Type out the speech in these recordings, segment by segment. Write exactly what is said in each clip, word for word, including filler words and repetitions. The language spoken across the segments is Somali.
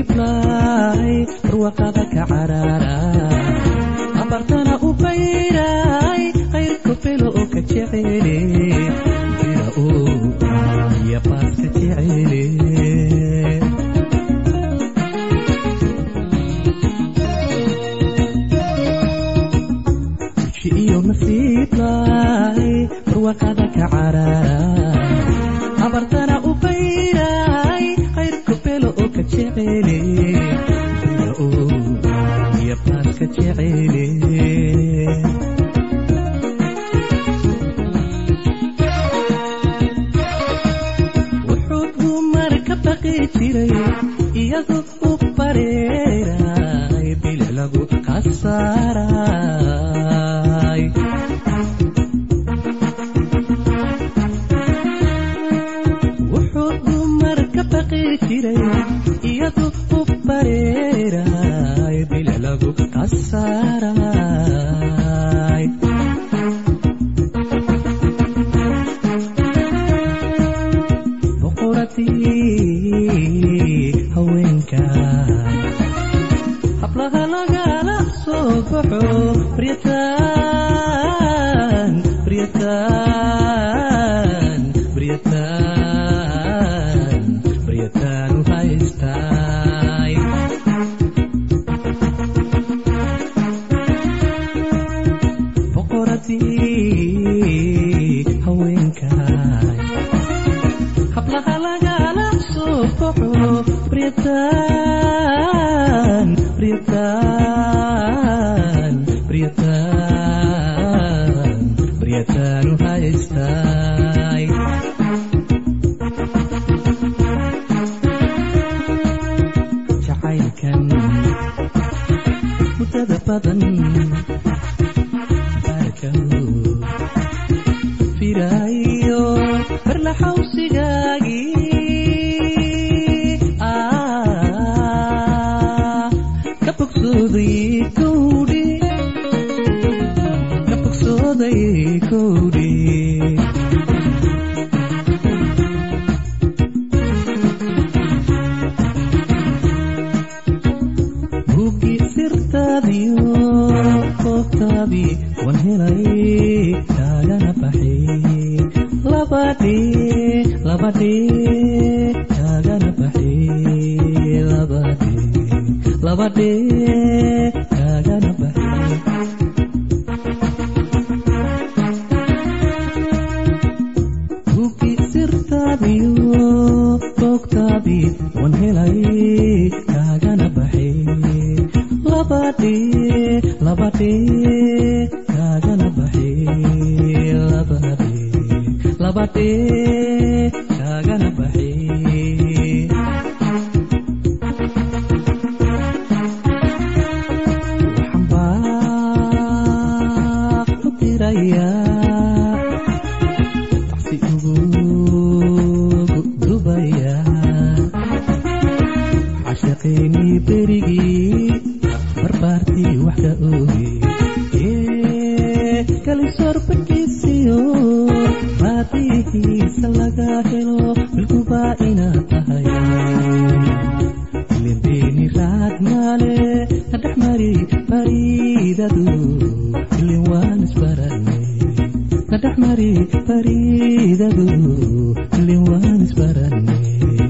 nasiiblaay barwaqada ka carara abartana u bayray khayrku bilo oo ka jecele jira oo ya baaska jecele iyo nasiiblaay barwaqada ka carara abartana u bayray khayrku bilo oo ka jecele jira oo ya baaska jecele wuxuu dumar ka baqi jiray iyadoo u bareeray bil lagu qasaray wuxuu dumar ka baqi jiray iyadoo u bareeray bil lagu qasaray haweenka hablaha lagala soo baxo britaan britaan britaan britaan u haystay boqoradii haweenka hablaha lagala soo baxo britaan britaan britaan britaan u haystay jacaylkan muddada badan baarkahu firaayo barla xawsigaagii buugii sirtaadiyo koobtaadii wan helay kaagana baxay labadhee labadhee kaagana baxay labadhee labadhee kaagana baxay buugii sirtaadiyo koobtaadii wan helay kaagana baxay labadhee labadhee kaagana baxay labadhee labadhee kaagana baxay waxaan baa u dirayaa tacsi ugu dubayaa cashaqeynii berigii barbaartii wax ka ooge kalisorbakiisiyo baadihiisa laga helo bilkubaa inaad tahay ilinbeeni raad maale na dhex mari bariidadu ilin waan isbaranay na dhex mari bariidadu ilin waan isbaranay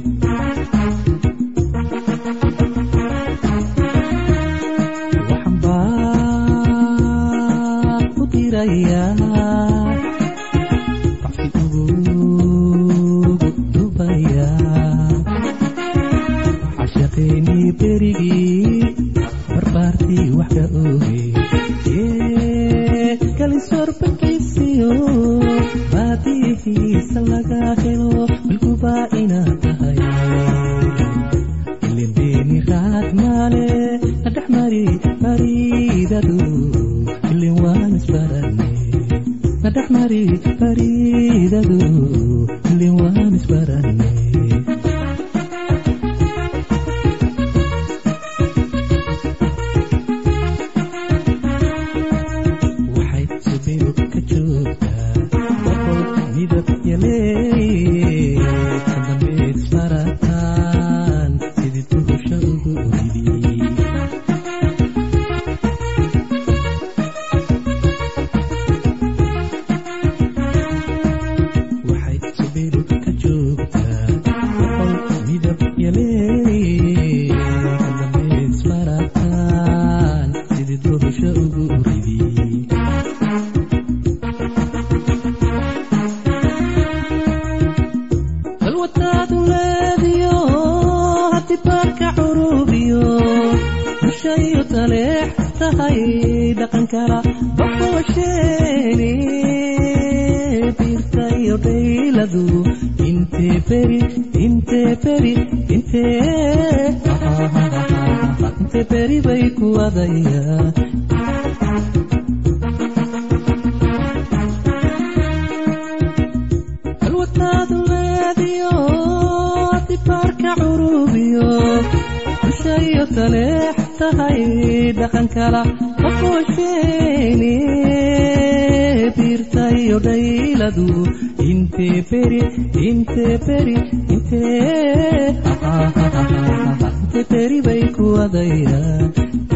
tacsi ugu dubayaa cashaqeynii berigii barbaartii wax ka ooge kalisorbakiisiyo baadihiisa laga helo bilkubaa inaad tahay ilinbeeni raad maale na dhex mari bariidadu ilin waan isbaranay na dhex mari bariidadu ilin waan isbaranay waxay subiyo ka joogtaa boqol midab yalee ka dambeed isbarataan sidii duhusha ugu ushayo taleex tahay dhaqan kala boqosheeni birtayo dhayladu inte peri inte peri inte inte peri bay ku adaya alwataadu leediyo dibarka curubiyo ushayo taleex tahay dhaqan kala boqosheeni birtayo dhayladu inte peri inte peri inte inte peri bay ku adaya